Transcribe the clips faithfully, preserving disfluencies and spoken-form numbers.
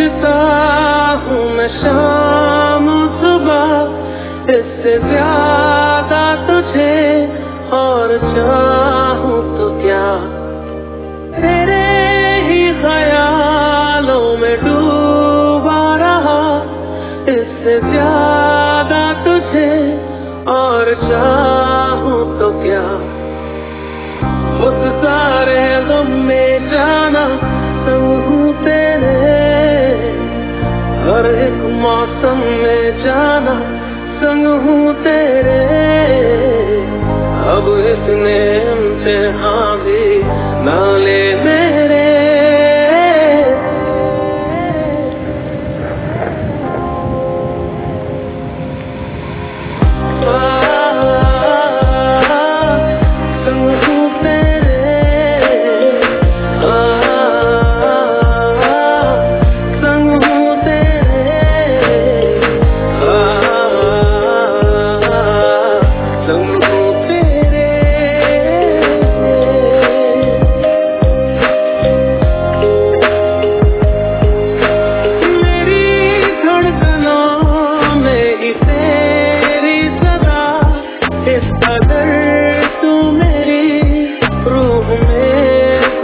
खोजता हूँ मैं शाम सुबह, इससे ज्यादा तुझे और चाहूँ तो क्या। तेरे ही ख्यालों में डूबा रहा, इससे ज्यादा तुझे और चाहूँ तो क्या। उस सारे गम में जाना संग हूँ तेरे, हर एक मौसम में जाना संग हूँ तेरे। अब इतने इम्तिहान भी ना ले मेरे।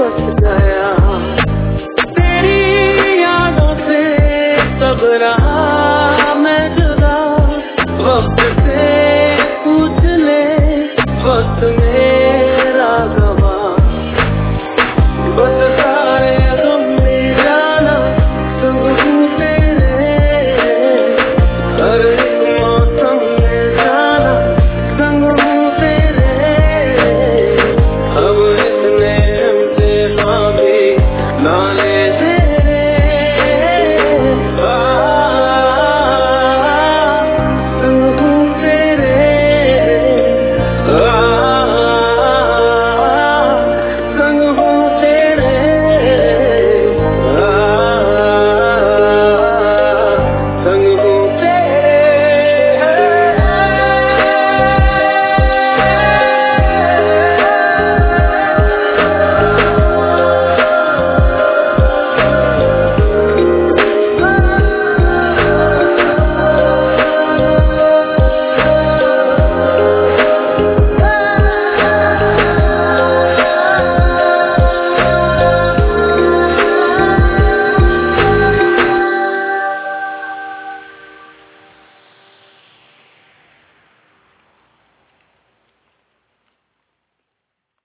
तेरी यादों से सब रहा